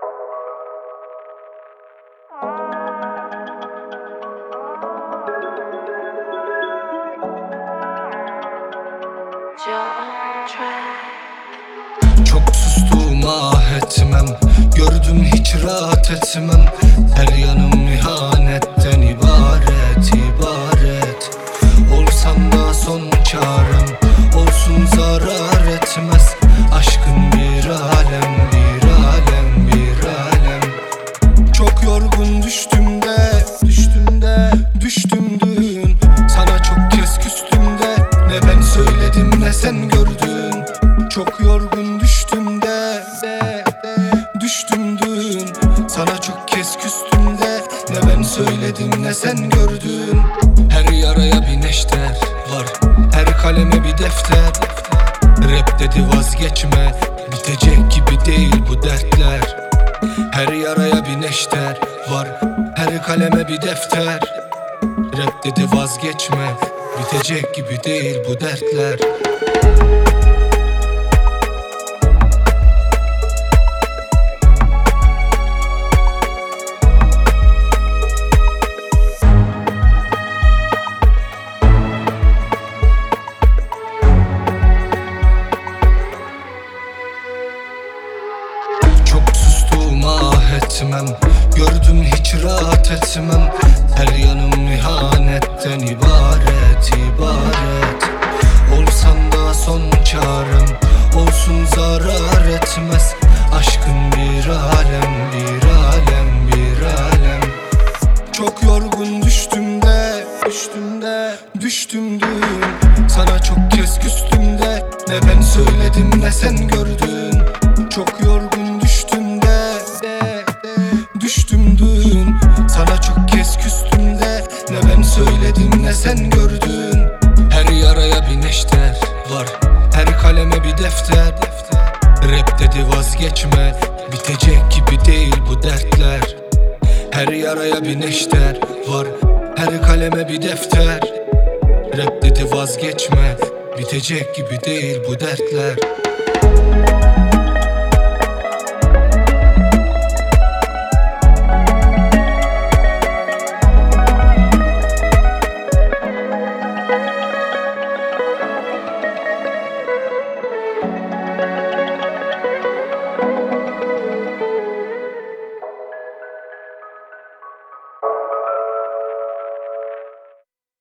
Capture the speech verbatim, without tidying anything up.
Çok sustum, ah etmem. Gördüm hiç rahat etmem. Her yanım ihanetten ibaret, ibaret. Olsam da son çarem, olsun zarar etmez. Aşkın bir alem, bir alem, bir alem. Çok yorgun düştüm de, düştüm de, düştüm dün. Sana çok kez küstüm de, ne ben söyledim ne sen gördün. Çok yorgun düştüm de, de, de, düştüm dün. Sana çok kez küstüm de, ne ben söyledim ne sen gördün. Her yaraya bir neşter var, her kaleme bir defter. Rap dedi vazgeçme, bitecek gibi değil bu dertler. Her yaraya bir neşter var, her kaleme bir defter. Rap dedi vazgeçme, bitecek gibi değil bu dertler. Çok sustum, ah etmem. Gördüm hiç rahat etmem. Her yanım ihanetten ibaret, ibaret. Olsan da son çarem, olsun zarar etmez. Aşkın bir alem, bir alem, bir alem. Çok yorgun düştüm de, düştüm de, düştüm dün. Sana çok kez küstüm de, ne ben söyledim ne sen gördün. Çok yorgun düştüm de, de, de, düştüm dün. Sana çok kez küstüm de, ne ben söyledim ne sen gördün. Her yaraya bir neşter var, her kaleme bir defter. Rap dedi vazgeçme, bitecek gibi değil bu dertler. Her yaraya bir neşter var, her kaleme bir defter. Rap dedi vazgeçme, bitecek gibi değil bu dertler.